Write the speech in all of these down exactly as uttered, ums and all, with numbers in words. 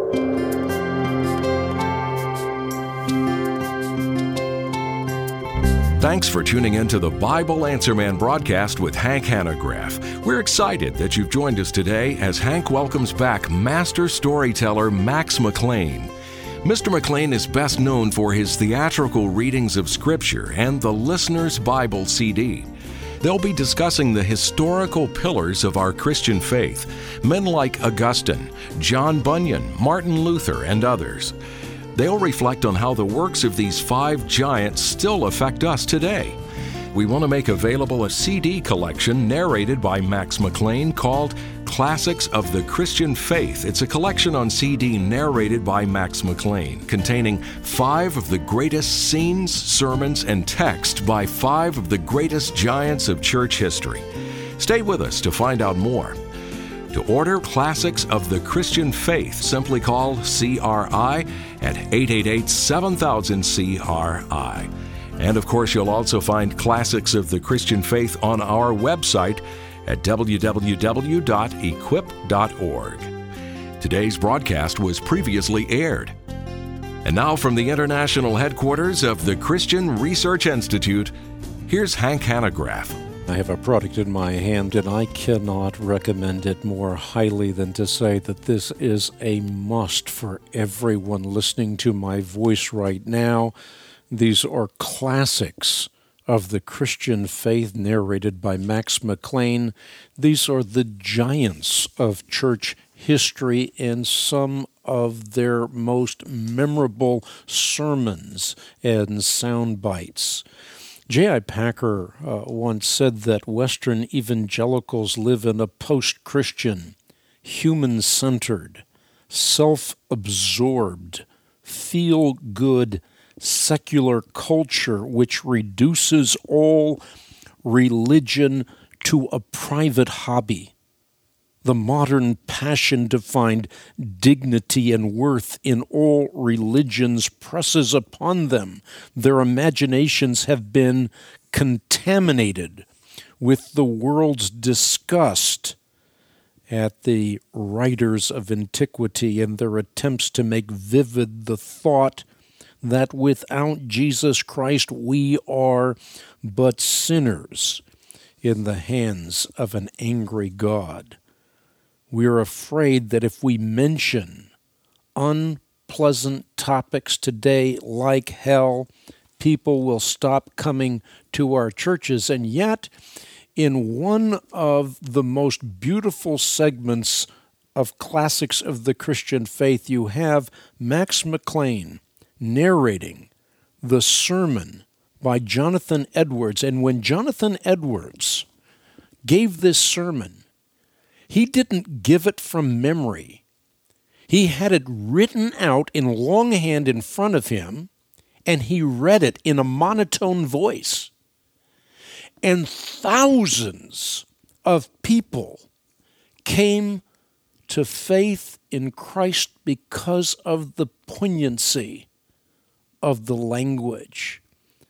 Thanks for tuning in to the Bible Answer Man broadcast with Hank Hanegraaff. We're excited that you've joined us today as Hank welcomes back master storyteller Max McLean. Mister McLean is best known for his theatrical readings of Scripture and the Listener's Bible C D. They'll be discussing the historical pillars of our Christian faith, men like Augustine, John Bunyan, Martin Luther, and others. They'll reflect on how the works of these five giants still affect us today. We want to make available a C D collection narrated by Max McLean called Classics of the Christian Faith. It's a collection on C D narrated by Max McLean, containing five of the greatest scenes, sermons, and text by five of the greatest giants of church history. Stay with us to find out more. To order Classics of the Christian Faith, simply call C R I at eight eight eight, seven thousand, C R I. And of course, you'll also find Classics of the Christian Faith on our website at w w w dot equip dot org. Today's broadcast was previously aired. And now from the international headquarters of the Christian Research Institute, here's Hank Hanegraaff. I have a product in my hand, and I cannot recommend it more highly than to say that this is a must for everyone listening to my voice right now. These are classics of the Christian faith narrated by Max McLean. These are the giants of church history and some of their most memorable sermons and sound bites. J I. Packer uh, once said that Western evangelicals live in a post-Christian, human-centered, self-absorbed, feel-good, secular culture which reduces all religion to a private hobby. The modern passion to find dignity and worth in all religions presses upon them. Their imaginations have been contaminated with the world's disgust at the writers of antiquity and their attempts to make vivid the thought that without Jesus Christ we are but sinners in the hands of an angry God. We are afraid that if we mention unpleasant topics today like hell, people will stop coming to our churches. And yet, in one of the most beautiful segments of Classics of the Christian Faith, you have Max McLean narrating the sermon by Jonathan Edwards. And when Jonathan Edwards gave this sermon, he didn't give it from memory. He had it written out in longhand in front of him, and he read it in a monotone voice. And thousands of people came to faith in Christ because of the poignancy of the language,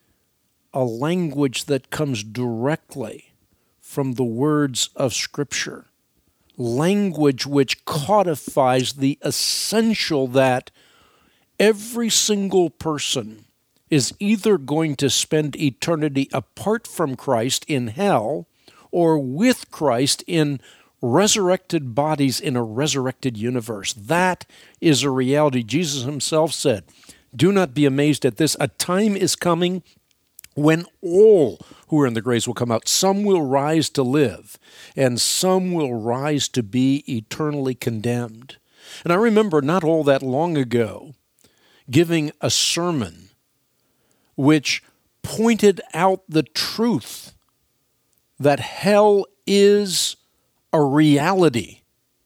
a language that comes directly from the words of Scripture. Language which codifies the essential that every single person is either going to spend eternity apart from Christ in hell or with Christ in resurrected bodies in a resurrected universe. That is a reality. Jesus himself said, "Do not be amazed at this. A time is coming when all who are in the graves will come out. Some will rise to live, and some will rise to be eternally condemned." And I remember not all that long ago giving a sermon which pointed out the truth that hell is a reality.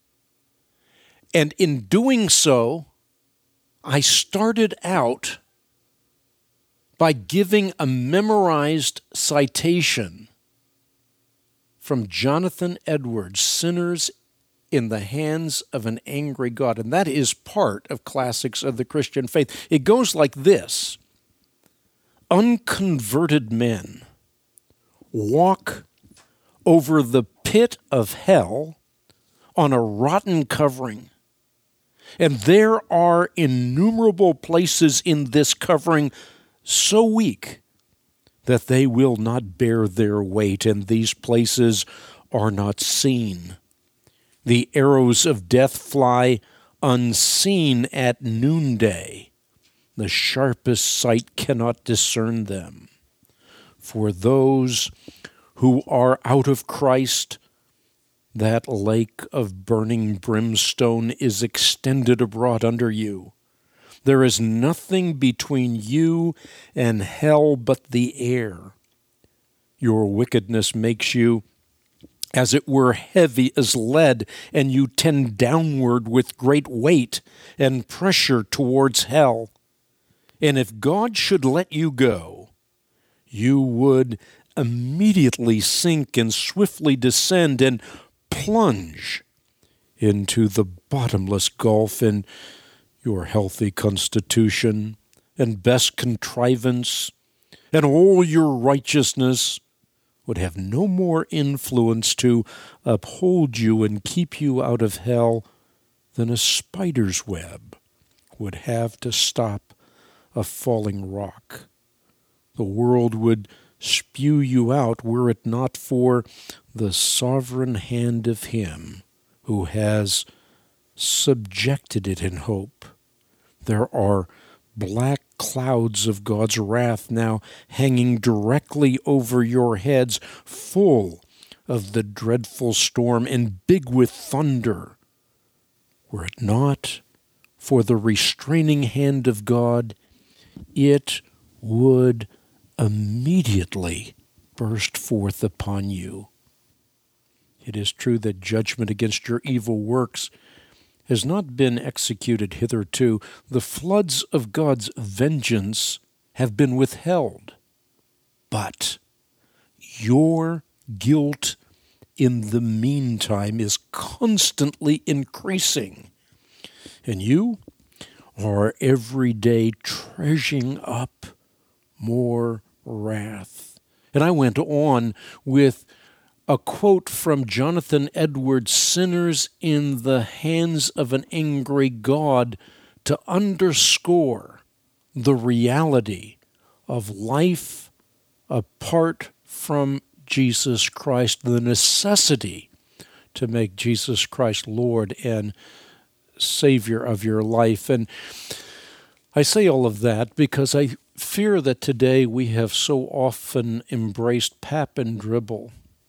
And in doing so, I started out by giving a memorized citation from Jonathan Edwards, Sinners in the Hands of an Angry God. And that is part of Classics of the Christian Faith. It goes like this: unconverted men walk over the pit of hell on a rotten covering. And there are innumerable places in this covering so weak that they will not bear their weight, and these places are not seen. The arrows of death fly unseen at noonday. The sharpest sight cannot discern them. For those who are out of Christ, that lake of burning brimstone is extended abroad under you. There is nothing between you and hell but the air. Your wickedness makes you, as it were, heavy as lead, and you tend downward with great weight and pressure towards hell. And if God should let you go, you would immediately sink and swiftly descend and plunge into the bottomless gulf, and your healthy constitution and best contrivance and all your righteousness would have no more influence to uphold you and keep you out of hell than a spider's web would have to stop a falling rock. The world would spew you out were it not for the sovereign hand of Him who has subjected it in hope. There are black clouds of God's wrath now hanging directly over your heads, full of the dreadful storm and big with thunder. Were it not for the restraining hand of God, it would immediately burst forth upon you. It is true that judgment against your evil works has not been executed hitherto. The floods of God's vengeance have been withheld. But your guilt in the meantime is constantly increasing, and you are every day treasuring up more wrath. And I went on with a quote from Jonathan Edwards, "Sinners in the hands of an angry God," to underscore the reality of life apart from Jesus Christ, the necessity to make Jesus Christ Lord and Savior of your life. And I say all of that because I fear that today we have so often embraced pap and dribble,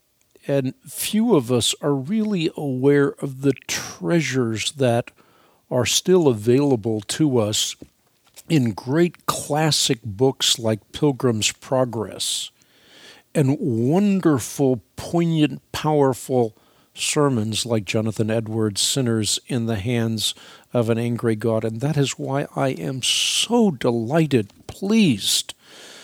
and few of us are really aware of the treasures that are still available to us in great classic books like Pilgrim's Progress and wonderful, poignant, powerful sermons like Jonathan Edwards' Sinners in the Hands of an Angry God. And that is why I am so delighted, pleased,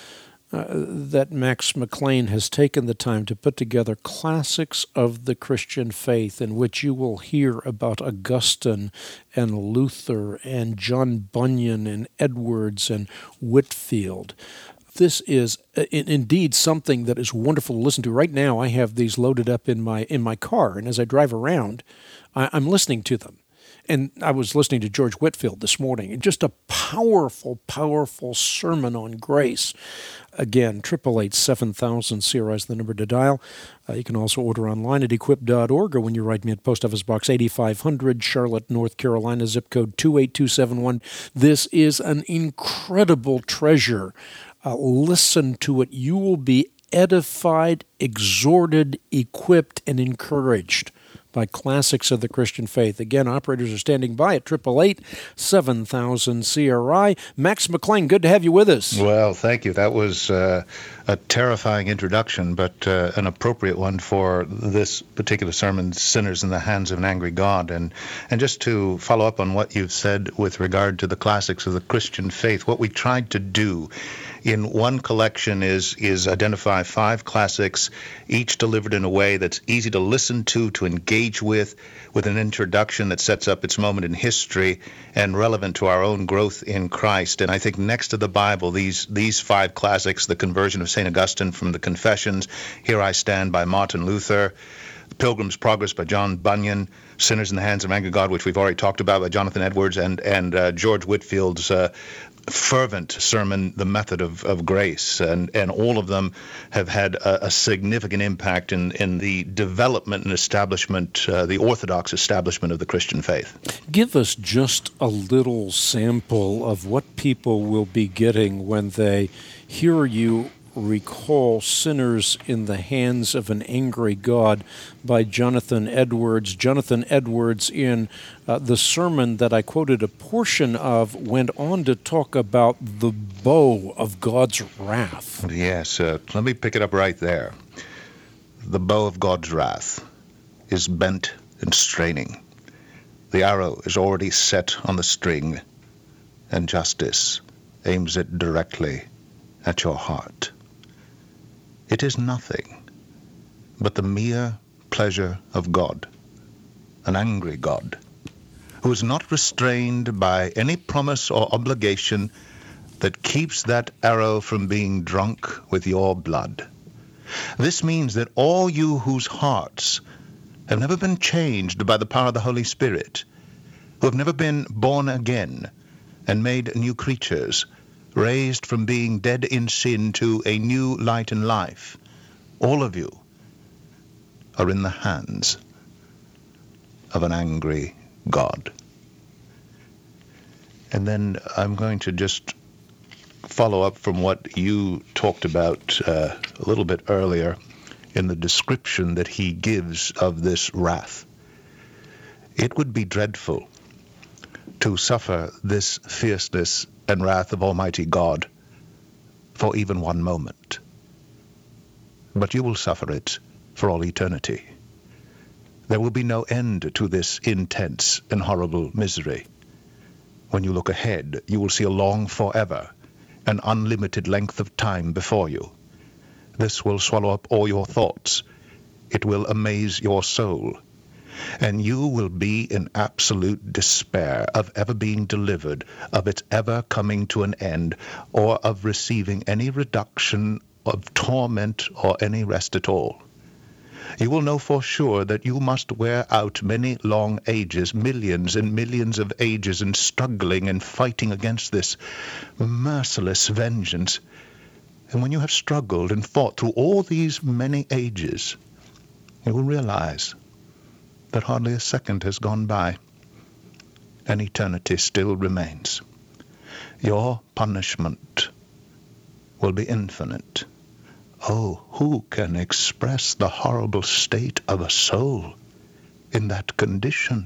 Uh, that Max McLean has taken the time to put together classics of the Christian faith, in which you will hear about Augustine and Luther and John Bunyan and Edwards and Whitefield. This is uh, in, indeed something that is wonderful to listen to. Right now, I have these loaded up in my in my car, and as I drive around, I, I'm listening to them. And I was listening to George Whitefield this morning, and just a powerful, powerful sermon on grace. Again, eight eight eight, seven thousand, C R I is the number to dial. Uh, you can also order online at equip dot org, or when you write me at Post Office Box eighty-five hundred, Charlotte, North Carolina, zip code two eight two seven one. This is an incredible treasure. Uh, listen to it. You will be edified, exhorted, equipped, and encouraged by classics of the Christian faith. Again, operators are standing by at eight eight eight, seven thousand, C R I. Max McLean, good to have you with us. Well, thank you. That was uh, a terrifying introduction, but uh, an appropriate one for this particular sermon, Sinners in the Hands of an Angry God. And, and just to follow up on what you've said with regard to the classics of the Christian faith, what we tried to do in one collection is is identify five classics, each delivered in a way that's easy to listen to, to engage with, with an introduction that sets up its moment in history and relevant to our own growth in Christ. And I think next to the Bible, these these five classics, the Conversion of Saint Augustine from the Confessions, Here I Stand by Martin Luther, Pilgrim's Progress by John Bunyan, Sinners in the Hands of Angry God, which we've already talked about, by Jonathan Edwards, and, and uh, George Whitfield's uh, fervent sermon, The Method of, of Grace. And, and all of them have had a, a significant impact in, in the development and establishment, uh, the orthodox establishment of the Christian faith. Give us just a little sample of what people will be getting when they hear you recall Sinners in the Hands of an Angry God by Jonathan Edwards. Jonathan Edwards, in uh, the sermon that I quoted a portion of, went on to talk about the bow of God's wrath. Yes, uh, let me pick it up right there. The bow of God's wrath is bent and straining. The arrow is already set on the string, and justice aims it directly at your heart. It is nothing but the mere pleasure of God, an angry God, who is not restrained by any promise or obligation that keeps that arrow from being drunk with your blood. This means that all you whose hearts have never been changed by the power of the Holy Spirit, who have never been born again and made new creatures, raised from being dead in sin to a new light in life, all of you are in the hands of an angry God. And then I'm going to just follow up from what you talked about uh, a little bit earlier in the description that he gives of this wrath. It would be dreadful to suffer this fierceness and wrath of Almighty God for even one moment. But you will suffer it for all eternity. There will be no end to this intense and horrible misery. When you look ahead, you will see a long forever, an unlimited length of time before you. This will swallow up all your thoughts. It will amaze your soul. And you will be in absolute despair of ever being delivered, of its ever coming to an end, or of receiving any reduction of torment or any rest at all. You will know for sure that you must wear out many long ages, millions and millions of ages, in struggling and fighting against this merciless vengeance. And when you have struggled and fought through all these many ages, you will realize that hardly a second has gone by, and eternity still remains. Your punishment will be infinite. Oh, who can express the horrible state of a soul in that condition?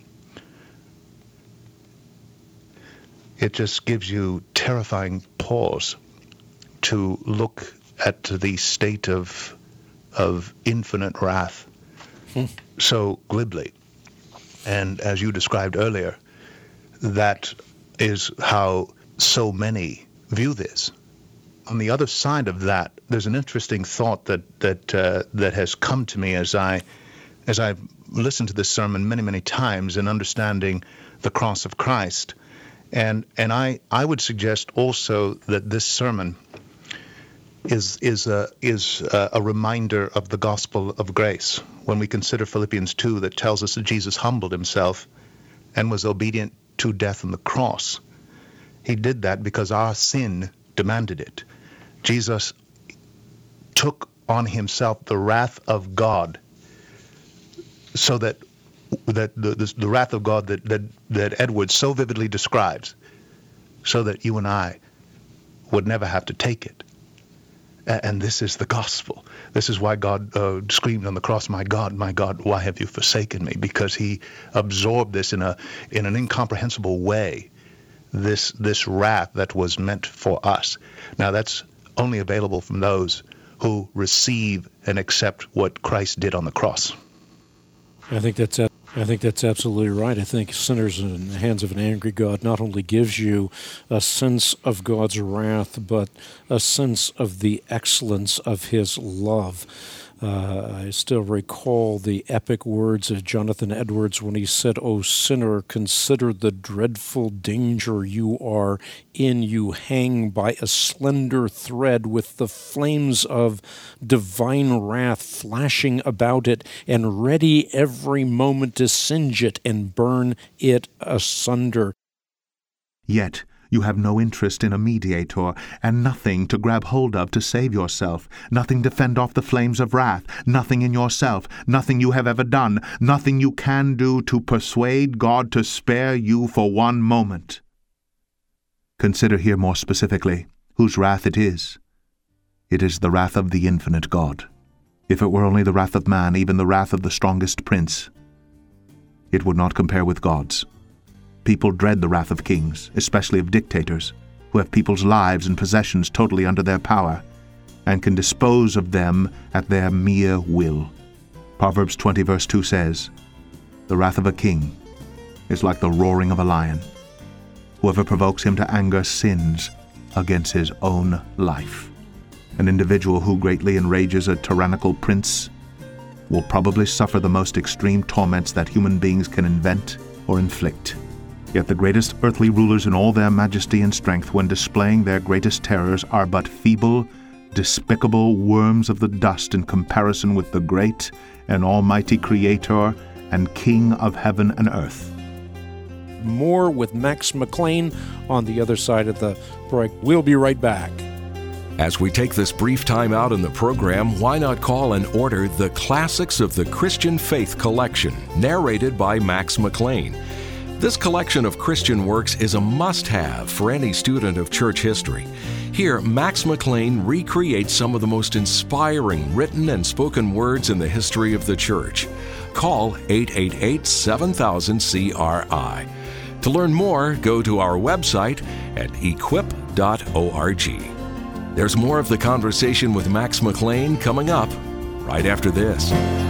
It just gives you terrifying pause to look at the state of of infinite wrath hmm. so glibly. And as you described earlier, that is how so many view this. On the other side of that, there's an interesting thought that that uh, that has come to me as I as I've listened to this sermon many, many times in understanding the cross of Christ. And and I, I would suggest also that this sermon is is a is a, a reminder of the gospel of grace. When we consider Philippians two, that tells us that Jesus humbled himself and was obedient to death on the cross. He did that because our sin demanded it. Jesus took on himself the wrath of God, so that that the, the, the wrath of God that, that, that Edwards so vividly describes, so that you and I would never have to take it. And this is the gospel. This is why God uh, screamed on the cross, "My God, my God, why have you forsaken me?" Because he absorbed this in a in an incomprehensible way, this this wrath that was meant for us. Now, that's only available from those who receive and accept what Christ did on the cross. I think that's a- I think that's absolutely right. I think Sinners in the Hands of an Angry God not only gives you a sense of God's wrath, but a sense of the excellence of his love. Uh, I still recall the epic words of Jonathan Edwards when he said, "O sinner, consider the dreadful danger you are in. You hang by a slender thread with the flames of divine wrath flashing about it and ready every moment to singe it and burn it asunder." Yet you have no interest in a mediator, and nothing to grab hold of to save yourself, nothing to fend off the flames of wrath, nothing in yourself, nothing you have ever done, nothing you can do to persuade God to spare you for one moment. Consider here more specifically whose wrath it is. It is the wrath of the infinite God. If it were only the wrath of man, even the wrath of the strongest prince, it would not compare with God's. People dread the wrath of kings, especially of dictators, who have people's lives and possessions totally under their power, and can dispose of them at their mere will. Proverbs twenty verse two says, "The wrath of a king is like the roaring of a lion. Whoever provokes him to anger sins against his own life." An individual who greatly enrages a tyrannical prince will probably suffer the most extreme torments that human beings can invent or inflict. Yet the greatest earthly rulers in all their majesty and strength, when displaying their greatest terrors, are but feeble, despicable worms of the dust in comparison with the great and almighty Creator and King of heaven and earth. More with Max McLean on the other side of the break. We'll be right back. As we take this brief time out in the program, why not call and order the Classics of the Christian Faith collection, narrated by Max McLean. This collection of Christian works is a must-have for any student of church history. Here, Max McLean recreates some of the most inspiring written and spoken words in the history of the church. Call eight eight eight, seven thousand, C R I. To learn more, go to our website at equip dot org. There's more of the conversation with Max McLean coming up right after this.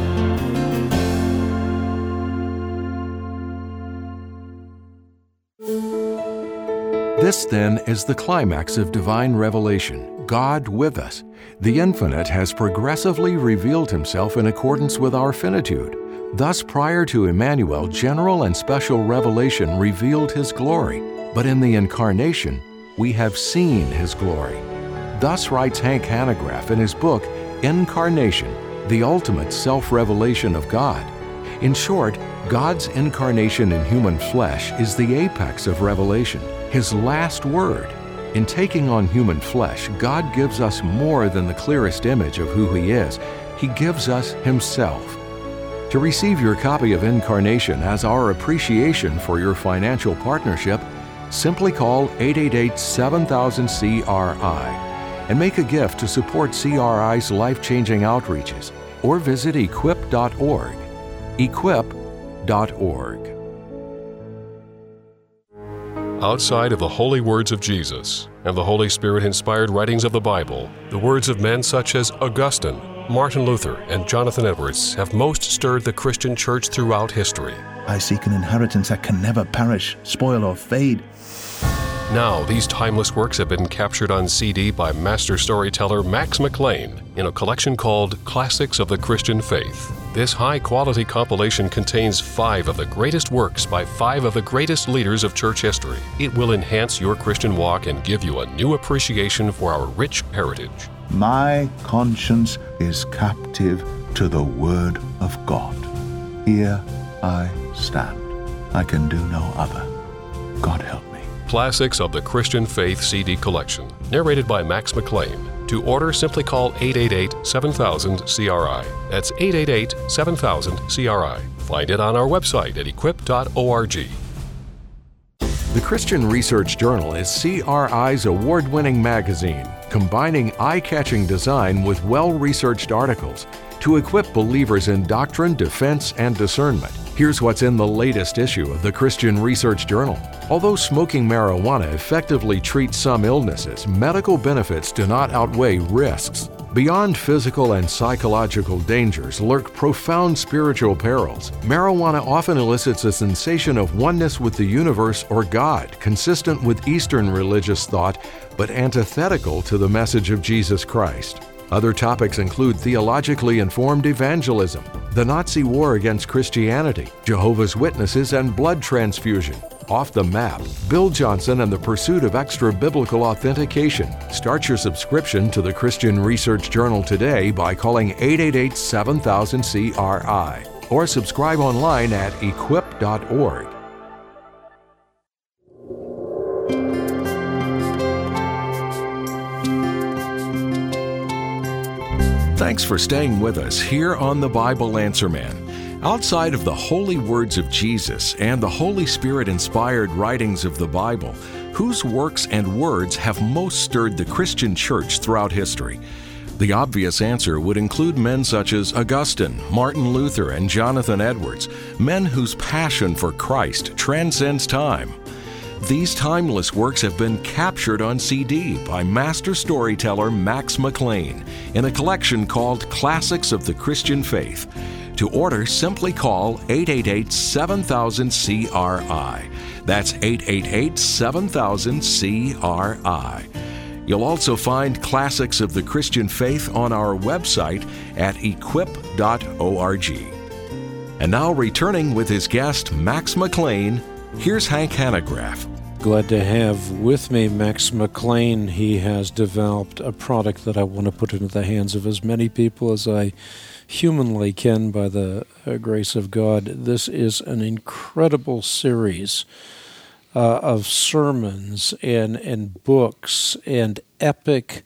This, then, is the climax of divine revelation, God with us. The Infinite has progressively revealed Himself in accordance with our finitude. Thus, prior to Emmanuel, general and special revelation revealed His glory, but in the Incarnation, we have seen His glory. Thus writes Hank Hanegraaff in his book, Incarnation, the Ultimate Self-Revelation of God. In short, God's incarnation in human flesh is the apex of revelation, His last word. In taking on human flesh, God gives us more than the clearest image of who He is. He gives us Himself. To receive your copy of Incarnation as our appreciation for your financial partnership, simply call eight eight eight, seven thousand, C R I and make a gift to support C R I's life-changing outreaches, or visit equip dot org. equip dot org. Outside of the holy words of Jesus and the Holy Spirit-inspired writings of the Bible, the words of men such as Augustine, Martin Luther, and Jonathan Edwards have most stirred the Christian church throughout history. I seek an inheritance that can never perish, spoil, or fade. Now, these timeless works have been captured on C D by master storyteller Max McLean in a collection called Classics of the Christian Faith. This high-quality compilation contains five of the greatest works by five of the greatest leaders of church history. It will enhance your Christian walk and give you a new appreciation for our rich heritage. My conscience is captive to the Word of God. Here I stand. I can do no other. God help me. Classics of the Christian Faith C D collection, narrated by Max McLean. To order, simply call eight eight eight, seven thousand, C R I. That's eight eight eight, seven thousand, C R I. Find it on our website at equip dot org. The Christian Research Journal is C R I's award-winning magazine, combining eye-catching design with well-researched articles to equip believers in doctrine, defense, and discernment. Here's what's in the latest issue of the Christian Research Journal. Although smoking marijuana effectively treats some illnesses, medical benefits do not outweigh risks. Beyond physical and psychological dangers lurk profound spiritual perils. Marijuana often elicits a sensation of oneness with the universe or God, consistent with Eastern religious thought, but antithetical to the message of Jesus Christ. Other topics include theologically informed evangelism, the Nazi war against Christianity, Jehovah's Witnesses and blood transfusion, Off the Map, Bill Johnson and the Pursuit of Extra-Biblical Authentication. Start your subscription to the Christian Research Journal today by calling eight eight eight, seven thousand, C R I or subscribe online at equip dot org. Thanks for staying with us here on the Bible Answer Man. Outside of the holy words of Jesus and the Holy Spirit-inspired writings of the Bible, whose works and words have most stirred the Christian church throughout history? The obvious answer would include men such as Augustine, Martin Luther, and Jonathan Edwards, men whose passion for Christ transcends time. These timeless works have been captured on C D by master storyteller Max McLean in a collection called Classics of the Christian Faith. To order, simply call eight eight eight, seven thousand, C R I. That's eight eight eight, seven thousand, C R I. You'll also find Classics of the Christian Faith on our website at equip dot org. And now, returning with his guest, Max McLean, here's Hank Hanegraaff. Glad to have with me Max McLean. He has developed a product that I want to put into the hands of as many people as I humanly can by the uh, grace of God. This is an incredible series uh, of sermons and, and books and epic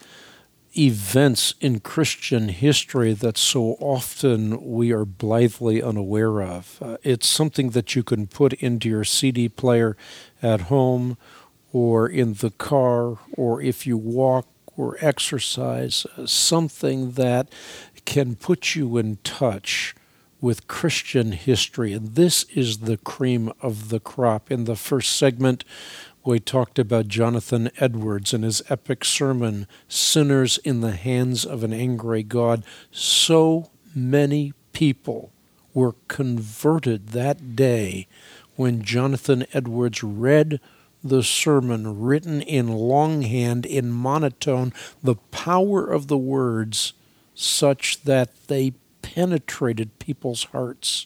events in Christian history that so often we are blithely unaware of. Uh, it's something that you can put into your C D player at home or in the car, or if you walk or exercise, uh, something that can put you in touch with Christian history. And this is the cream of the crop. In the first segment, we talked about Jonathan Edwards and his epic sermon, Sinners in the Hands of an Angry God. So many people were converted that day when Jonathan Edwards read the sermon written in longhand, in monotone, the power of the words such that they penetrated people's hearts.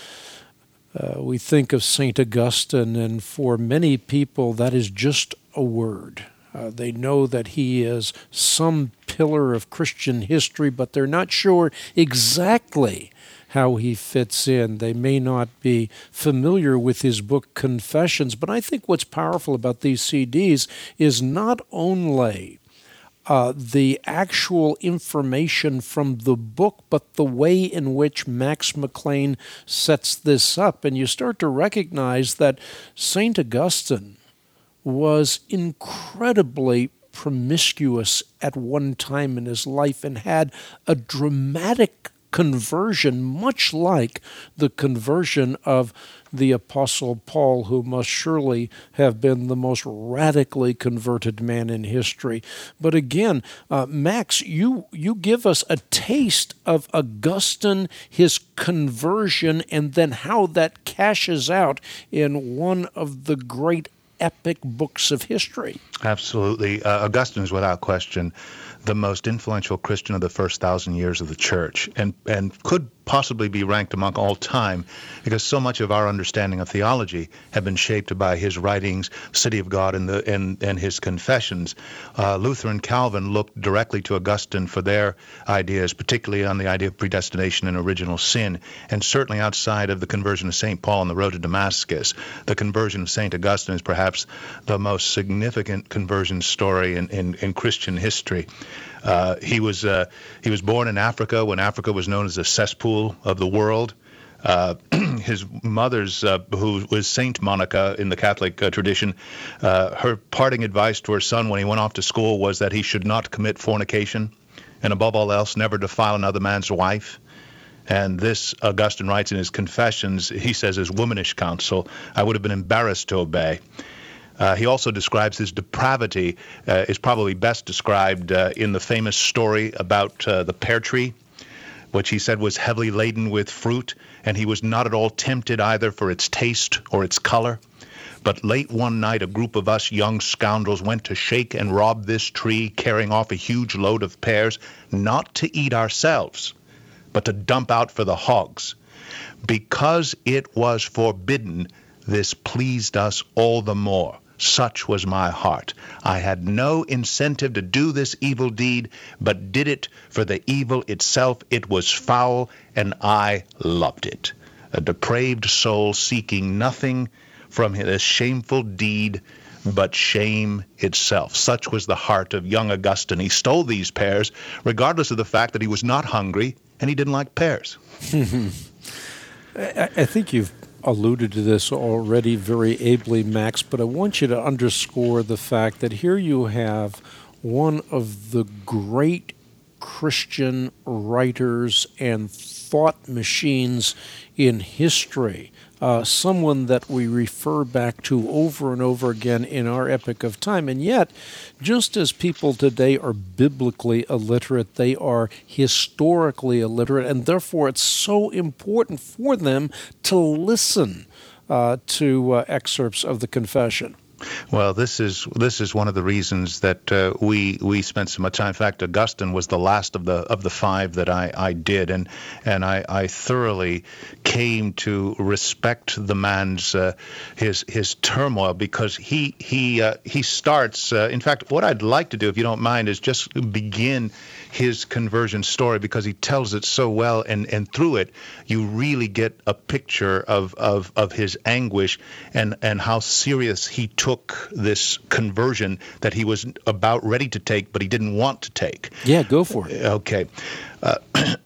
Uh, we think of Saint Augustine, and for many people that is just a word. Uh, they know that he is some pillar of Christian history, but they're not sure exactly how he fits in. They may not be familiar with his book Confessions, but I think what's powerful about these C Ds is not only Uh, the actual information from the book, but the way in which Max McLean sets this up. And you start to recognize that Saint Augustine was incredibly promiscuous at one time in his life and had a dramatic conversion, much like the conversion of the Apostle Paul, who must surely have been the most radically converted man in history. But again, uh, Max, you, you give us a taste of Augustine, his conversion, and then how that cashes out in one of the great epic books of history. Absolutely. Uh, Augustine is without question the most influential Christian of the first thousand years of the church, and, and could possibly be ranked among all time, because so much of our understanding of theology have been shaped by his writings, City of God, and the and, and his Confessions. Uh, Luther and Calvin looked directly to Augustine for their ideas, particularly on the idea of predestination and original sin, and certainly outside of the conversion of Saint Paul on the road to Damascus. The conversion of Saint Augustine is perhaps the most significant conversion story in, in, in Christian history. Uh, he was uh, he was born in Africa when Africa was known as the cesspool of the world. Uh, his mother's, uh, who was Saint Monica in the Catholic uh, tradition, uh, her parting advice to her son when he went off to school was that he should not commit fornication, and above all else, never defile another man's wife. And this, Augustine writes in his Confessions, he says, is womanish counsel. I would have been embarrassed to obey. Uh, he also describes his depravity, uh, is probably best described uh, in the famous story about uh, the pear tree, which he said was heavily laden with fruit, and he was not at all tempted either for its taste or its color. But late one night, a group of us young scoundrels went to shake and rob this tree, carrying off a huge load of pears, not to eat ourselves, but to dump out for the hogs. Because it was forbidden, this pleased us all the more. Such was my heart. I had no incentive to do this evil deed, but did it for the evil itself. It was foul, and I loved it. A depraved soul seeking nothing from this shameful deed but shame itself. Such was the heart of young Augustine. He stole these pears, regardless of the fact that he was not hungry and he didn't like pears. I, I think you've alluded to this already very ably, Max, but I want you to underscore the fact that here you have one of the great Christian writers and thought machines in history, uh, someone that we refer back to over and over again in our epoch of time. And yet, just as people today are biblically illiterate, they are historically illiterate, and therefore it's so important for them to listen uh, to uh, excerpts of the Confession. Well, this is this is one of the reasons that uh, we we spent so much time. In fact, Augustine was the last of the of the five that I, I did, and and I, I thoroughly came to respect the man's uh, his his turmoil, because he he uh, he starts. Uh, in fact, what I'd like to do, if you don't mind, is just begin his conversion story, because he tells it so well, and, and through it you really get a picture of, of, of his anguish and, and how serious he took this conversion that he was about ready to take, but he didn't want to take. Yeah, go for it. Okay. Uh,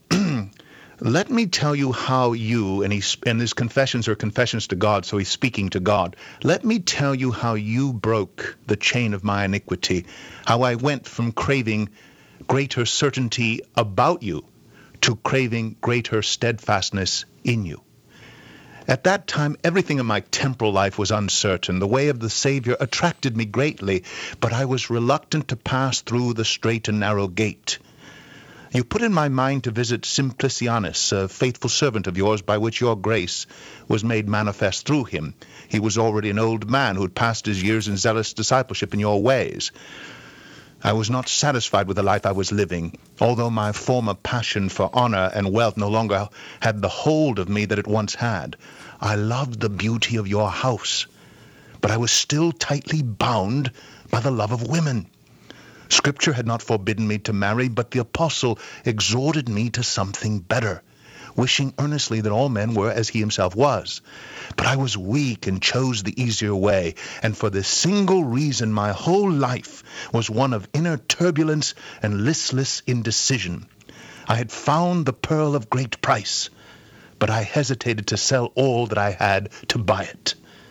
let me tell you how you, and, he's, and his confessions are confessions to God, so he's speaking to God. Let me tell you how you broke the chain of my iniquity, how I went from craving greater certainty about you to craving greater steadfastness in you. At that time, everything in my temporal life was uncertain. The way of the Savior attracted me greatly, but I was reluctant to pass through the straight and narrow gate. You put in my mind to visit Simplicianus, a faithful servant of yours, by which your grace was made manifest through him. He was already an old man who had passed his years in zealous discipleship in your ways. I was not satisfied with the life I was living, although my former passion for honor and wealth no longer had the hold of me that it once had. I loved the beauty of your house, but I was still tightly bound by the love of women. Scripture had not forbidden me to marry, but the apostle exhorted me to something better, wishing earnestly that all men were as he himself was. But I was weak and chose the easier way, and for this single reason my whole life was one of inner turbulence and listless indecision. I had found the pearl of great price, but I hesitated to sell all that I had to buy it.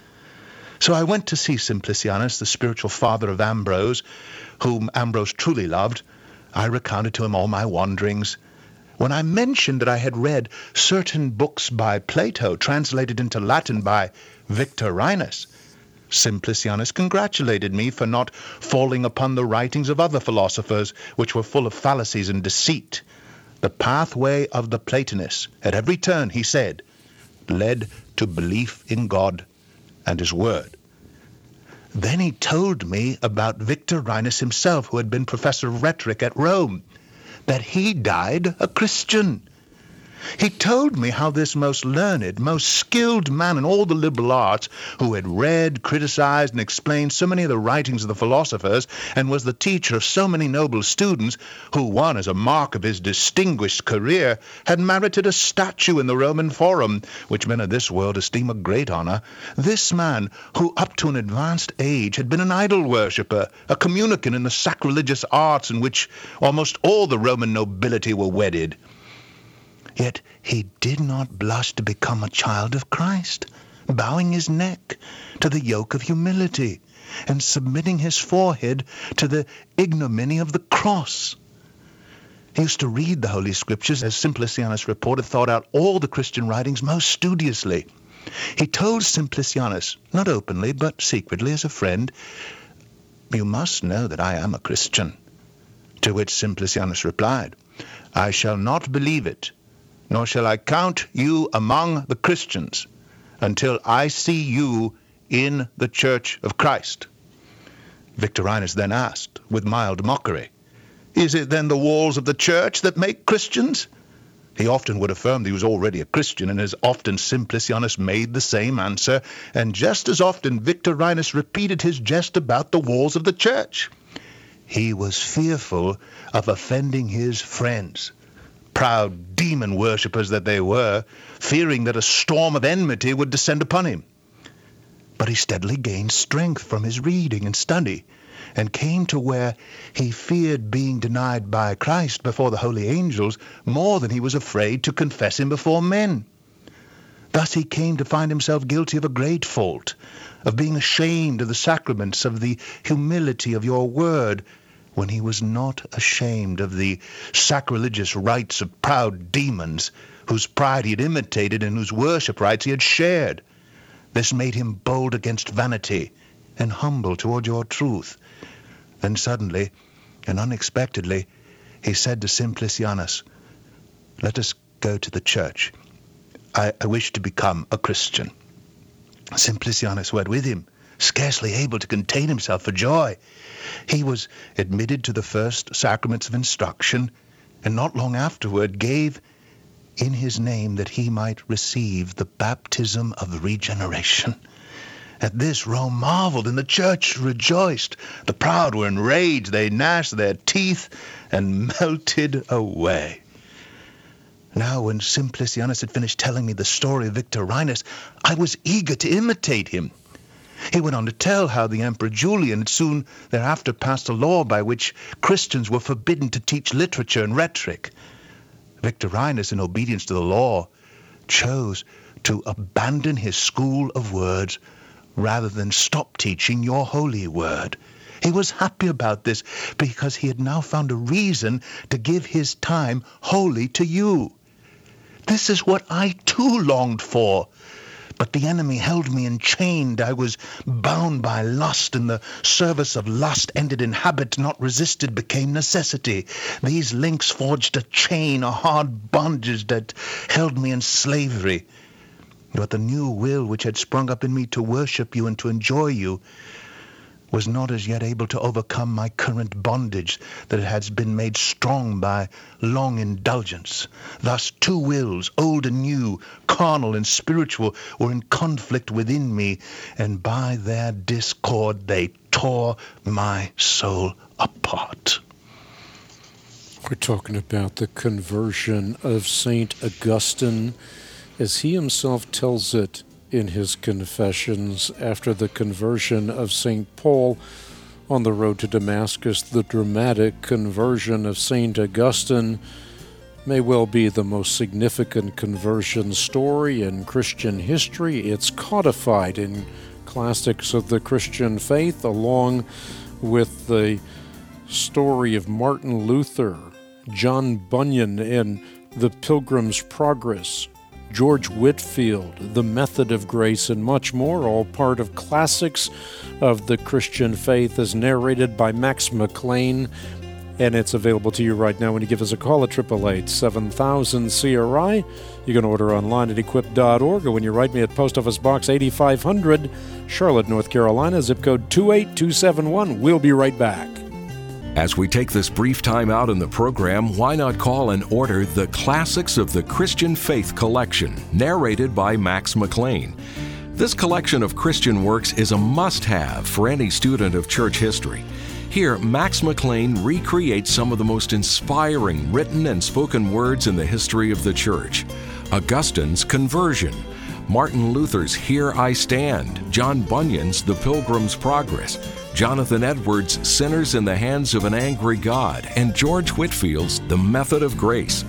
So I went to see Simplicianus, the spiritual father of Ambrose, whom Ambrose truly loved. I recounted to him all my wanderings. When I mentioned that I had read certain books by Plato, translated into Latin by Victorinus, Simplicianus congratulated me for not falling upon the writings of other philosophers, which were full of fallacies and deceit. The pathway of the Platonists, at every turn, he said, led to belief in God and his word. Then he told me about Victorinus himself, who had been professor of rhetoric at Rome, that he died a Christian. He told me how this most learned, most skilled man in all the liberal arts, who had read, criticized, and explained so many of the writings of the philosophers, and was the teacher of so many noble students, who won as a mark of his distinguished career, had merited a statue in the Roman Forum, which men of this world esteem a great honor. This man, who up to an advanced age had been an idol worshipper, a communicant in the sacrilegious arts in which almost all the Roman nobility were wedded, yet he did not blush to become a child of Christ, bowing his neck to the yoke of humility and submitting his forehead to the ignominy of the cross. He used to read the Holy Scriptures, as Simplicianus reported, thought out all the Christian writings most studiously. He told Simplicianus, not openly but secretly as a friend, "You must know that I am a Christian." To which Simplicianus replied, "I shall not believe it, nor shall I count you among the Christians, until I see you in the Church of Christ. Victorinus then asked, with mild mockery, "Is it then the walls of the church that make Christians?" He often would affirm that he was already a Christian, and as often Simplicianus made the same answer, and just as often Victorinus repeated his jest about the walls of the church. He was fearful of offending his friends, proud demon worshippers that they were, fearing that a storm of enmity would descend upon him. But he steadily gained strength from his reading and study, and came to where he feared being denied by Christ before the holy angels more than he was afraid to confess him before men. Thus he came to find himself guilty of a great fault, of being ashamed of the sacraments, of the humility of your word, when he was not ashamed of the sacrilegious rites of proud demons whose pride he had imitated and whose worship rites he had shared. This made him bold against vanity and humble toward your truth. Then suddenly and unexpectedly he said to Simplicianus, "Let us go to the church. I, I wish to become a Christian." Simplicianus went with him, scarcely able to contain himself for joy. He was admitted to the first sacraments of instruction, and not long afterward gave in his name that he might receive the baptism of regeneration. At this Rome marveled, and the church rejoiced. The proud were enraged. They gnashed their teeth and melted away. Now, when Simplicianus had finished telling me the story of Victorinus, I was eager to imitate him. He went on to tell how the Emperor Julian had soon thereafter passed a law by which Christians were forbidden to teach literature and rhetoric. Victorinus, in obedience to the law, chose to abandon his school of words rather than stop teaching your holy word. He was happy about this because he had now found a reason to give his time wholly to you. This is what I too longed for. But the enemy held me enchained. I was bound by lust, and the service of lust ended in habit not resisted became necessity. These links forged a chain, a hard bondage that held me in slavery. But the new will which had sprung up in me to worship you and to enjoy you was not as yet able to overcome my current bondage that has been made strong by long indulgence. Thus two wills, old and new, carnal and spiritual, were in conflict within me, and by their discord they tore my soul apart. We're talking about the conversion of Saint Augustine, as he himself tells it in his Confessions after the conversion of Saint Paul on the road to Damascus. The dramatic conversion of Saint Augustine may well be the most significant conversion story in Christian history. It's codified in classics of the Christian faith, along with the story of Martin Luther, John Bunyan in The Pilgrim's Progress, George Whitefield, The Method of Grace, and much more, all part of classics of the Christian faith, as narrated by Max McLean. And it's available to you right now when you give us a call at eight eight eight, seven thousand, C R I. You can order online at equip dot org, or when you write me at Post Office Box eighty-five hundred, Charlotte, North Carolina, zip code two eight two seven one. We'll be right back. As we take this brief time out in the program, why not call and order the Classics of the Christian Faith collection, narrated by Max McLean. This collection of Christian works is a must-have for any student of church history. Here, Max McLean recreates some of the most inspiring written and spoken words in the history of the church. Augustine's conversion, Martin Luther's Here I Stand, John Bunyan's The Pilgrim's Progress, Jonathan Edwards' Sinners in the Hands of an Angry God, and George Whitefield's The Method of Grace.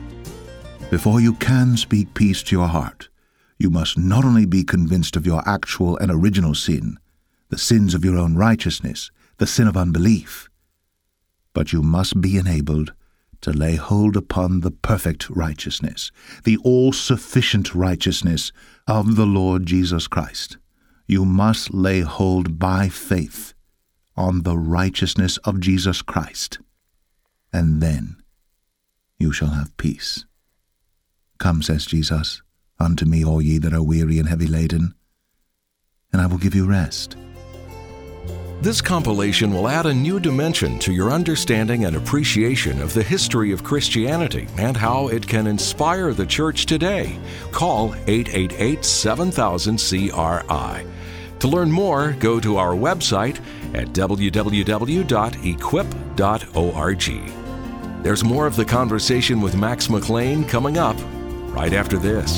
Before you can speak peace to your heart, you must not only be convinced of your actual and original sin, the sins of your own righteousness, the sin of unbelief, but you must be enabled to lay hold upon the perfect righteousness, the all-sufficient righteousness of the Lord Jesus Christ. You must lay hold by faith on the righteousness of Jesus Christ, and then you shall have peace. Come, says Jesus, unto me all ye that are weary and heavy laden, and I will give you rest. This compilation will add a new dimension to your understanding and appreciation of the history of Christianity and how it can inspire the church today. Call eight eight eight, seven thousand, C R I. To learn more, go to our website at w w w dot equip dot org. There's more of the conversation with Max McLean coming up right after this.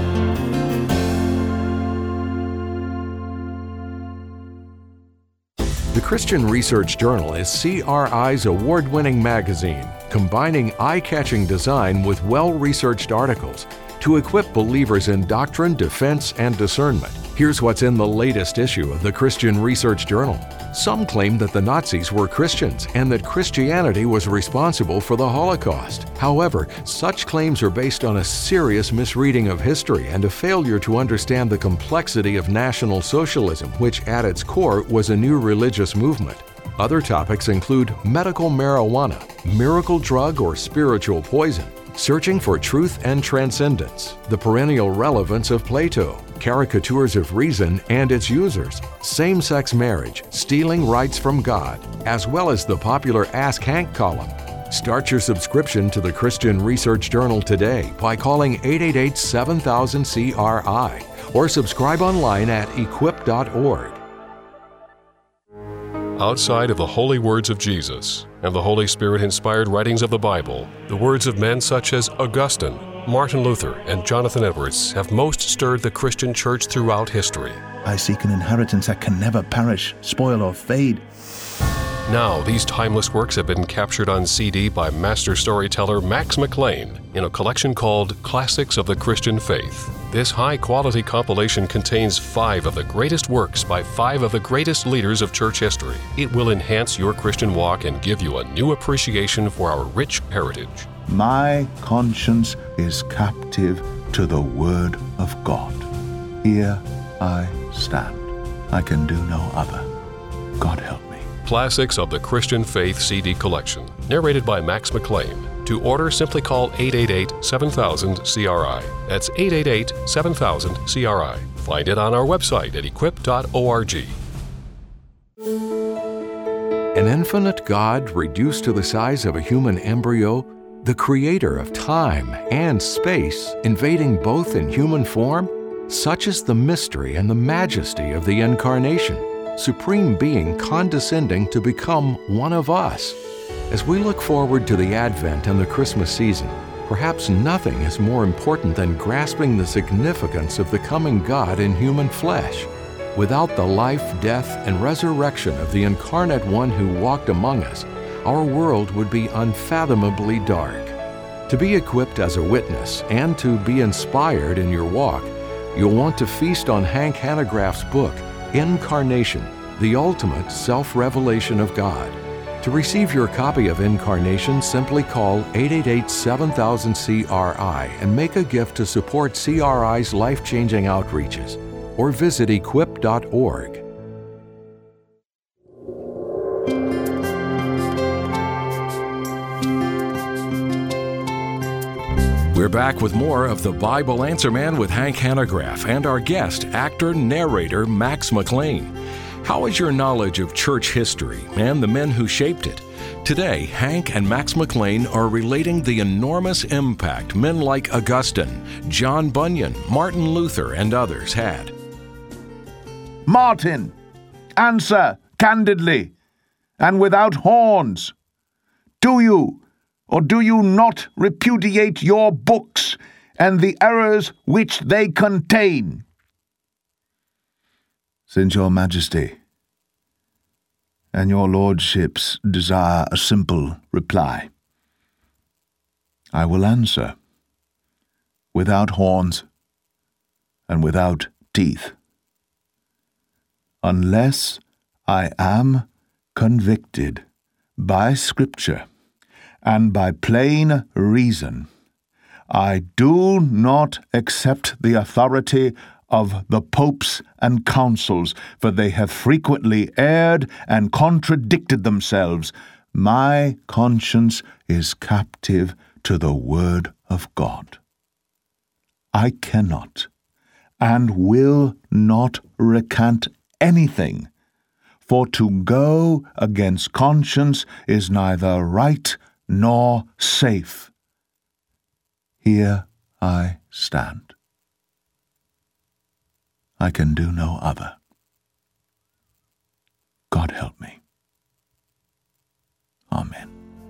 The Christian Research Journal is C R I's award-winning magazine, combining eye-catching design with well-researched articles to equip believers in doctrine, defense, and discernment. Here's what's in the latest issue of the Christian Research Journal. Some claim that the Nazis were Christians and that Christianity was responsible for the Holocaust. However, such claims are based on a serious misreading of history and a failure to understand the complexity of National Socialism, which at its core was a new religious movement. Other topics include medical marijuana, miracle drug or spiritual poison, searching for truth and transcendence, the perennial relevance of Plato, caricatures of reason and its users, same-sex marriage, stealing rights from God, as well as the popular Ask Hank column. Start your subscription to the Christian Research Journal today by calling eight eight eight, seven thousand, C R I or subscribe online at equip dot org. Outside of the holy words of Jesus and the Holy Spirit-inspired writings of the Bible, the words of men such as Augustine, Martin Luther, and Jonathan Edwards have most stirred the Christian church throughout history. I seek an inheritance that can never perish, spoil, or fade. Now, these timeless works have been captured on C D by master storyteller Max McLean in a collection called Classics of the Christian Faith. This high-quality compilation contains five of the greatest works by five of the greatest leaders of church history. It will enhance your Christian walk and give you a new appreciation for our rich heritage. My conscience is captive to the Word of God. Here I stand. I can do no other. God help me. Classics of the Christian Faith C D collection, narrated by Max McLean. To order, simply call eight eight eight, seven thousand, C R I. That's eight eight eight, seven thousand, C R I. Find it on our website at equip dot org. An infinite God reduced to the size of a human embryo, the creator of time and space, invading both in human form? Such is the mystery and the majesty of the Incarnation, Supreme Being condescending to become one of us. As we look forward to the Advent and the Christmas season, perhaps nothing is more important than grasping the significance of the coming God in human flesh. Without the life, death, and resurrection of the incarnate one who walked among us, our world would be unfathomably dark. To be equipped as a witness and to be inspired in your walk, you'll want to feast on Hank Hanegraaff's book, Incarnation, the Ultimate Self-Revelation of God. To receive your copy of Incarnation, simply call eight eight eight, seven thousand, C R I and make a gift to support C R I's life-changing outreaches, or visit equip dot org. We're back with more of the Bible Answer Man with Hank Hanegraaff and our guest, actor, narrator, Max McLean. How is your knowledge of church history and the men who shaped it? Today, Hank and Max McLean are relating the enormous impact men like Augustine, John Bunyan, Martin Luther, and others had. Martin, answer candidly and without horns. Do you or do you not repudiate your books and the errors which they contain? Since your Majesty and your Lordships desire a simple reply, I will answer without horns and without teeth. Unless I am convicted by Scripture and by plain reason, I do not accept the authority of the popes and councils, for they have frequently erred and contradicted themselves. My conscience is captive to the Word of God. I cannot, and will not recant anything. For to go against conscience is neither right nor safe. Here I stand. I can do no other. God help me. Amen.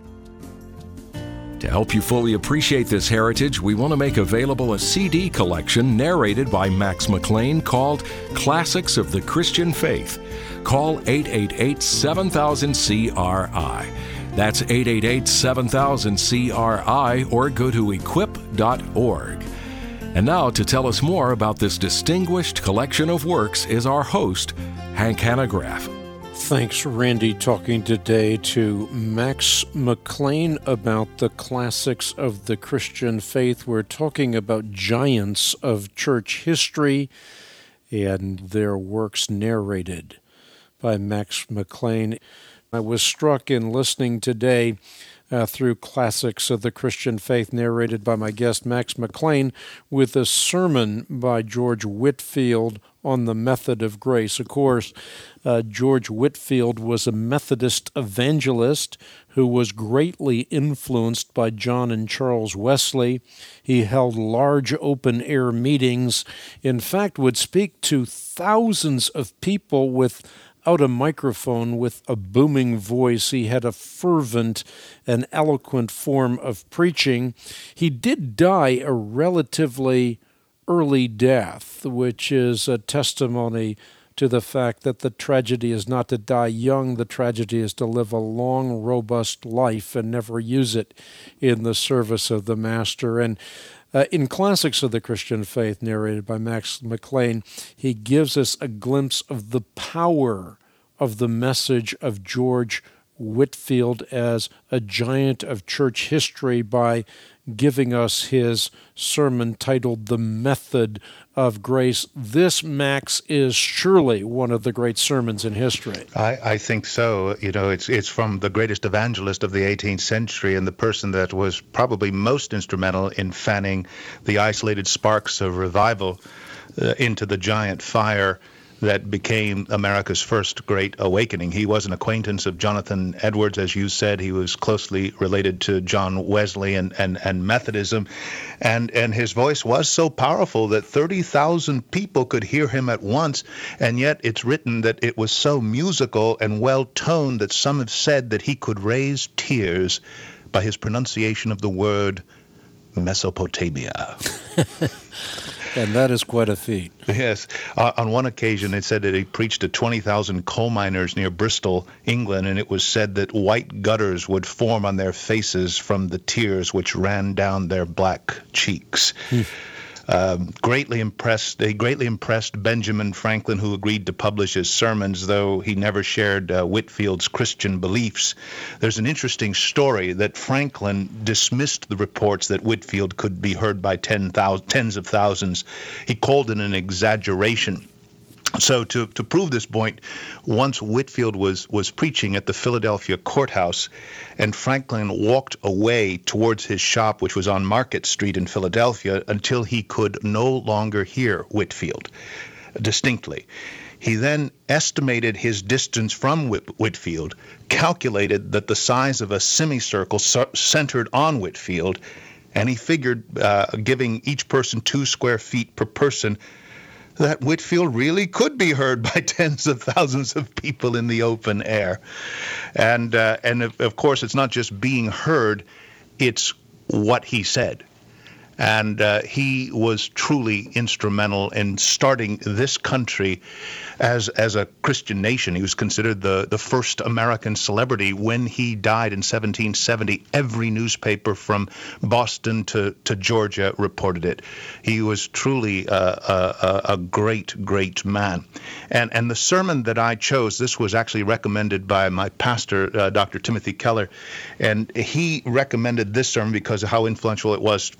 To help you fully appreciate this heritage, we want to make available a C D collection narrated by Max McLean called Classics of the Christian Faith. Call eight eight eight, seven thousand, C R I. That's eight eight eight, seven thousand, C R I, or go to equip dot org. And now, to tell us more about this distinguished collection of works is our host, Hank Hanegraaff. Thanks, Randy, talking today to Max McLean about the classics of the Christian faith. We're talking about giants of church history and their works narrated by Max McLean. I was struck in listening today uh, through Classics of the Christian Faith narrated by my guest Max McLean with a sermon by George Whitefield on the method of grace. Of course, uh, George Whitefield was a Methodist evangelist who was greatly influenced by John and Charles Wesley. He held large open-air meetings, in fact, would speak to thousands of people without a microphone, with a booming voice. He had a fervent and eloquent form of preaching. He did die a relatively early death, which is a testimony to the fact that the tragedy is not to die young. The tragedy is to live a long, robust life and never use it in the service of the Master. And uh, in Classics of the Christian Faith, narrated by Max McLean, he gives us a glimpse of the power of the message of George Whitefield as a giant of church history by giving us his sermon titled The Method of Grace. This, Max, is surely one of the great sermons in history. I, I think so. You know, it's it's from the greatest evangelist of the eighteenth century and the person that was probably most instrumental in fanning the isolated sparks of revival uh, into the giant fire that became America's first great awakening. He was an acquaintance of Jonathan Edwards, as you said. He was closely related to John Wesley and, and, and Methodism. And, and his voice was so powerful that thirty thousand people could hear him at once. And yet it's written that it was so musical and well-toned that some have said that he could raise tears by his pronunciation of the word Mesopotamia. And that is quite a feat. Yes. Uh, on one occasion, it said that he preached to twenty thousand coal miners near Bristol, England, and it was said that white gutters would form on their faces from the tears which ran down their black cheeks. Hmm. Um, greatly impressed, he greatly impressed Benjamin Franklin, who agreed to publish his sermons, though he never shared uh, Whitefield's Christian beliefs. There's an interesting story that Franklin dismissed the reports that Whitefield could be heard by ten thousand, tens of thousands. He called it an exaggeration. So to, to prove this point, once Whitefield was, was preaching at the Philadelphia courthouse, and Franklin walked away towards his shop, which was on Market Street in Philadelphia, until he could no longer hear Whitefield distinctly. He then estimated his distance from Whit- Whitefield, calculated that the size of a semicircle c- centered on Whitefield, and he figured, uh, giving each person two square feet per person, that Whitefield really could be heard by tens of thousands of people in the open air. And, uh, and of, of course, it's not just being heard, it's what he said. And uh, he was truly instrumental in starting this country as as a Christian nation. He was considered the, the first American celebrity. When he died in seventeen seventy, every newspaper from Boston to, to Georgia reported it. He was truly a, a, a great, great man. And, and the sermon that I chose, this was actually recommended by my pastor, uh, Doctor Timothy Keller, and he recommended this sermon because of how influential it was for him.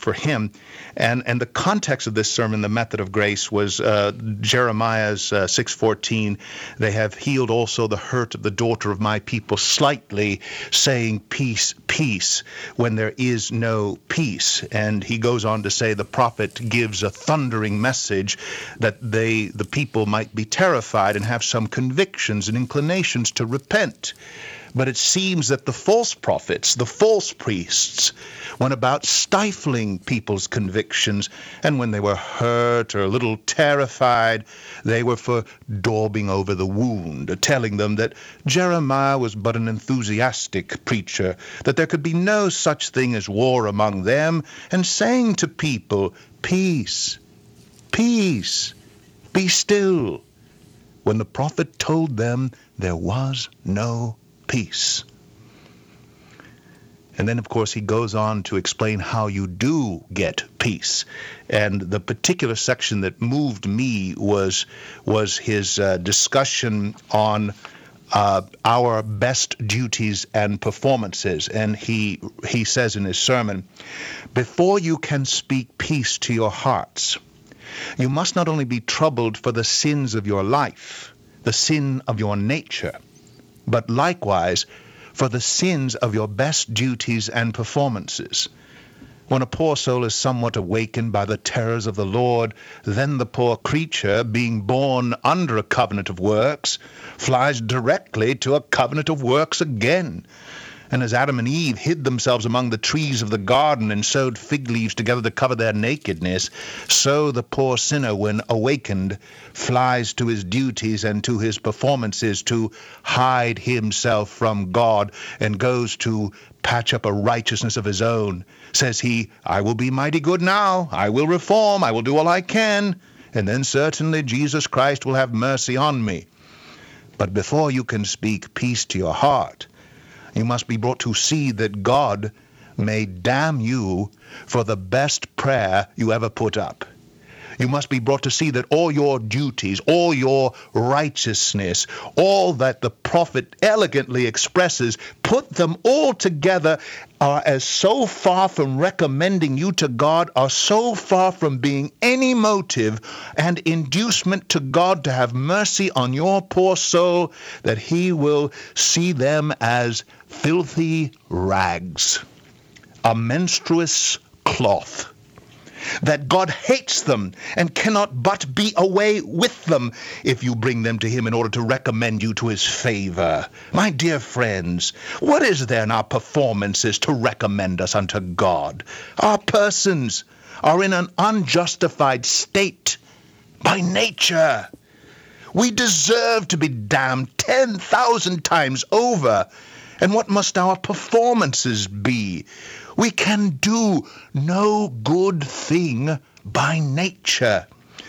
Um, and, and the context of this sermon, the method of grace, was uh, Jeremiah's uh, six fourteen. They have healed also the hurt of the daughter of my people slightly, saying peace, peace, when there is no peace. And he goes on to say the prophet gives a thundering message that they, the people, might be terrified and have some convictions and inclinations to repent. But it seems that the false prophets, the false priests, went about stifling people's convictions, and when they were hurt or a little terrified, they were for daubing over the wound, telling them that Jeremiah was but an enthusiastic preacher, that there could be no such thing as war among them, and saying to people, peace, peace, be still, when the prophet told them there was no peace. And then, of course, he goes on to explain how you do get peace. And the particular section that moved me was was his uh, discussion on uh, our best duties and performances. And he he says in his sermon, before you can speak peace to your hearts, you must not only be troubled for the sins of your life, the sin of your nature, but likewise for the sins of your best duties and performances. When a poor soul is somewhat awakened by the terrors of the Lord, then the poor creature, being born under a covenant of works, flies directly to a covenant of works again. And as Adam and Eve hid themselves among the trees of the garden and sewed fig leaves together to cover their nakedness, so the poor sinner, when awakened, flies to his duties and to his performances to hide himself from God, and goes to patch up a righteousness of his own. Says he, I will be mighty good now, I will reform, I will do all I can, and then certainly Jesus Christ will have mercy on me. But before you can speak peace to your heart, you must be brought to see that God may damn you for the best prayer you ever put up. You must be brought to see that all your duties, all your righteousness, all that the prophet elegantly expresses, put them all together, are as so far from recommending you to God, are so far from being any motive and inducement to God to have mercy on your poor soul, that he will see them as filthy rags, a menstruous cloth, that God hates them and cannot but be away with them if you bring them to him in order to recommend you to his favor. My dear friends, what is there in our performances to recommend us unto God? Our persons are in an unjustified state by nature. We deserve to be damned ten thousand times over. And what must our performances be? We can do no good thing by nature.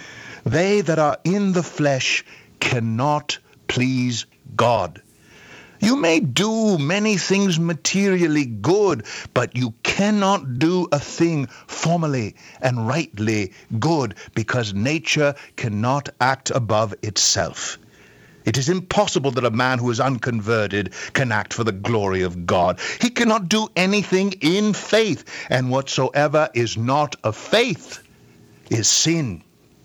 They that are in the flesh cannot please God. You may do many things materially good, but you cannot do a thing formally and rightly good, because nature cannot act above itself. It is impossible that a man who is unconverted can act for the glory of God. He cannot do anything in faith, and whatsoever is not of faith is sin.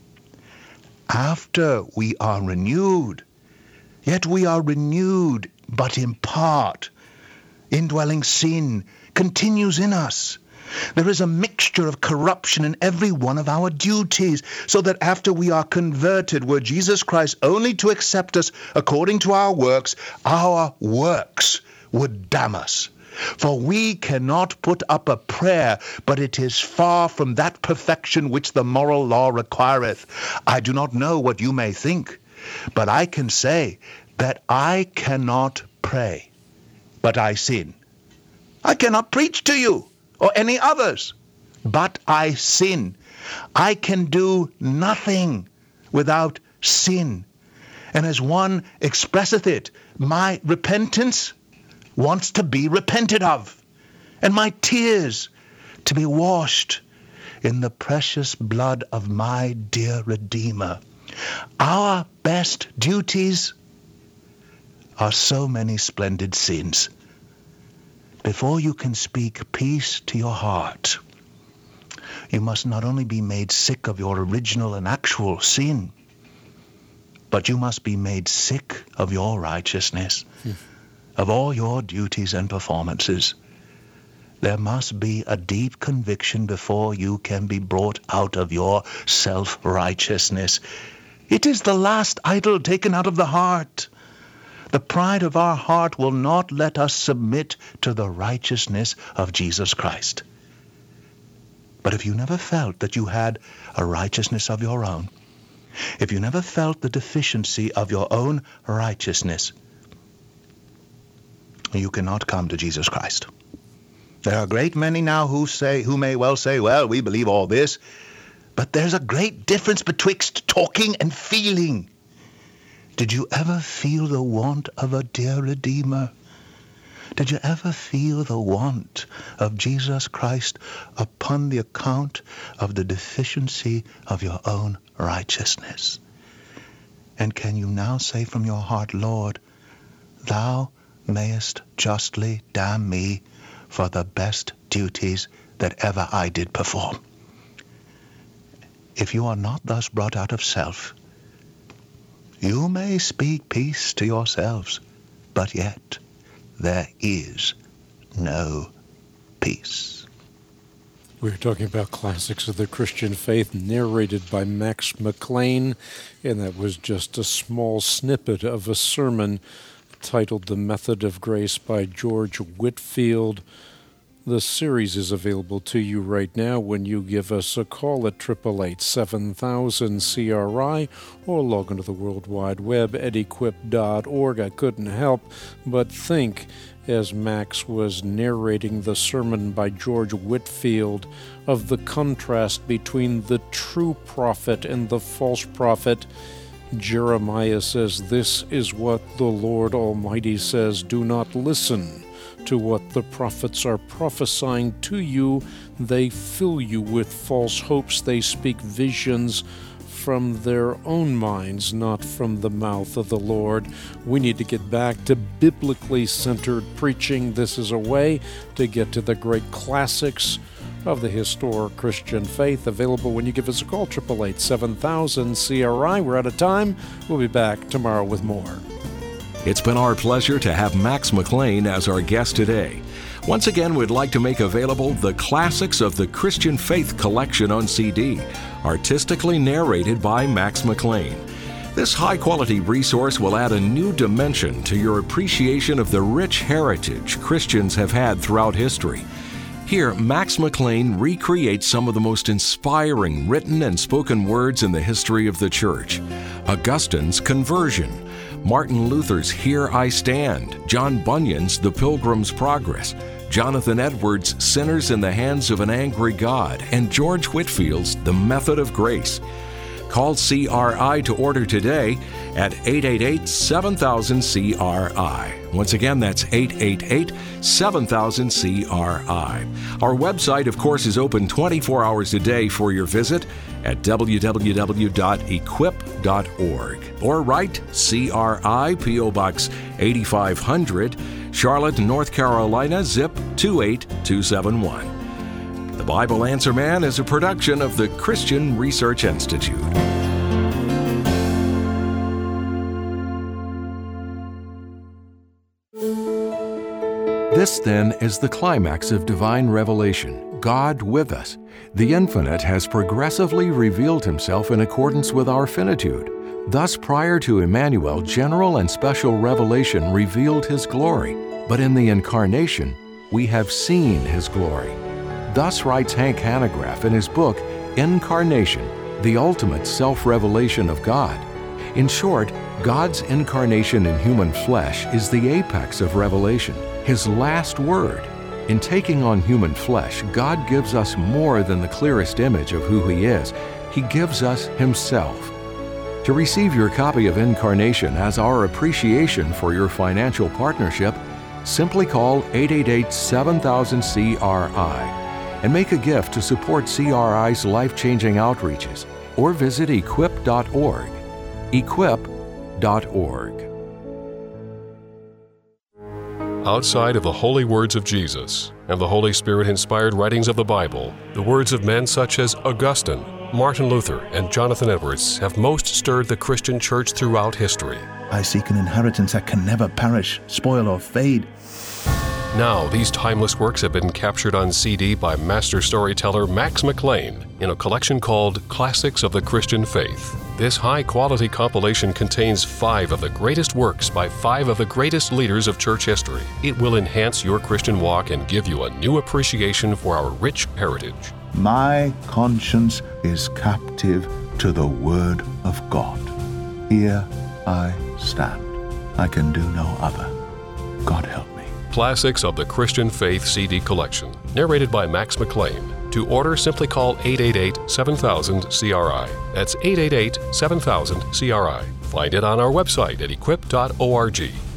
After we are renewed, yet we are renewed but in part. Indwelling sin continues in us. There is a mixture of corruption in every one of our duties, so that after we are converted, were Jesus Christ only to accept us according to our works, our works would damn us. For we cannot put up a prayer, but it is far from that perfection which the moral law requireth. I do not know what you may think, but I can say that I cannot pray, but I sin. I cannot preach to you or any others, but I sin. I can do nothing without sin. And as one expresseth it, my repentance wants to be repented of, and my tears to be washed in the precious blood of my dear Redeemer. Our best duties are so many splendid sins. Before you can speak peace to your heart, You must not only be made sick of your original and actual sin, but you must be made sick of your righteousness, hmm. of all your duties and performances. There must be a deep conviction before you can be brought out of your self-righteousness. It is the last idol taken out of the heart. The pride of our heart will not let us submit to the righteousness of Jesus Christ. But if you never felt that you had a righteousness of your own, if you never felt the deficiency of your own righteousness, you cannot come to Jesus Christ. There are a great many now who say, who may well say, well, we believe all this, but there's a great difference betwixt talking and feeling. Did you ever feel the want of a dear Redeemer? Did you ever feel the want of Jesus Christ upon the account of the deficiency of your own righteousness? And can you now say from your heart, Lord, thou mayest justly damn me for the best duties that ever I did perform? If you are not thus brought out of self, you may speak peace to yourselves, but yet there is no peace. We're talking about Classics of the Christian Faith, narrated by Max McLean, and that was just a small snippet of a sermon titled The Method of Grace by George Whitefield. The series is available to you right now when you give us a call at eight eight eight, seven thousand C R I or log into the World Wide Web at equip dot org. I couldn't help but think, as Max was narrating the sermon by George Whitefield, of the contrast between the true prophet and the false prophet. Jeremiah says, "This is what the Lord Almighty says, do not listen to what the prophets are prophesying to you. They fill you with false hopes. They speak visions from their own minds, not from the mouth of the Lord." We need to get back to biblically centered preaching. This is a way to get to the great classics of the historic Christian faith, available when you give us a call, eight eight eight, seven thousand C R I. We're out of time. We'll be back tomorrow with more. It's been our pleasure to have Max McLean as our guest today. Once again, we'd like to make available the Classics of the Christian Faith collection on C D, artistically narrated by Max McLean. This high-quality resource will add a new dimension to your appreciation of the rich heritage Christians have had throughout history. Here, Max McLean recreates some of the most inspiring written and spoken words in the history of the Church. Augustine's conversion, Martin Luther's Here I Stand, John Bunyan's The Pilgrim's Progress, Jonathan Edwards' Sinners in the Hands of an Angry God, and George Whitefield's The Method of Grace. Call C R I to order today at eight eight eight, seven thousand C R I. Once again, that's eight eight eight, seven thousand C R I. Our website, of course, is open twenty-four hours a day for your visit at w w w dot equip dot org. Or write C R I, P O Box eighty-five hundred, Charlotte, North Carolina, zip two eight two seven one. The Bible Answer Man is a production of the Christian Research Institute. This, then, is the climax of divine revelation, God with us. The Infinite has progressively revealed Himself in accordance with our finitude. Thus, prior to Emmanuel, general and special revelation revealed His glory, but in the Incarnation, we have seen His glory. Thus writes Hank Hanegraaff in his book, Incarnation, the Ultimate Self-Revelation of God. In short, God's incarnation in human flesh is the apex of revelation, His last word. In taking on human flesh, God gives us more than the clearest image of who He is. He gives us Himself. To receive your copy of Incarnation as our appreciation for your financial partnership, simply call eight eight eight, seven thousand C R I and make a gift to support C R I's life-changing outreaches, or visit equip dot org. equip dot org. Outside of the holy words of Jesus and the Holy Spirit-inspired writings of the Bible, the words of men such as Augustine, Martin Luther, and Jonathan Edwards have most stirred the Christian church throughout history. I seek an inheritance that can never perish, spoil, or fade. Now, these timeless works have been captured on C D by master storyteller Max McLean in a collection called Classics of the Christian Faith. This high-quality compilation contains five of the greatest works by five of the greatest leaders of church history. It will enhance your Christian walk and give you a new appreciation for our rich heritage. My conscience is captive to the Word of God. Here I stand. I can do no other. God help me. Classics of the Christian Faith C D collection, narrated by Max McLean. To order, simply call eight eight eight, seven thousand, C R I. That's eight eight eight, seven thousand, C R I. Find it on our website at equip dot org.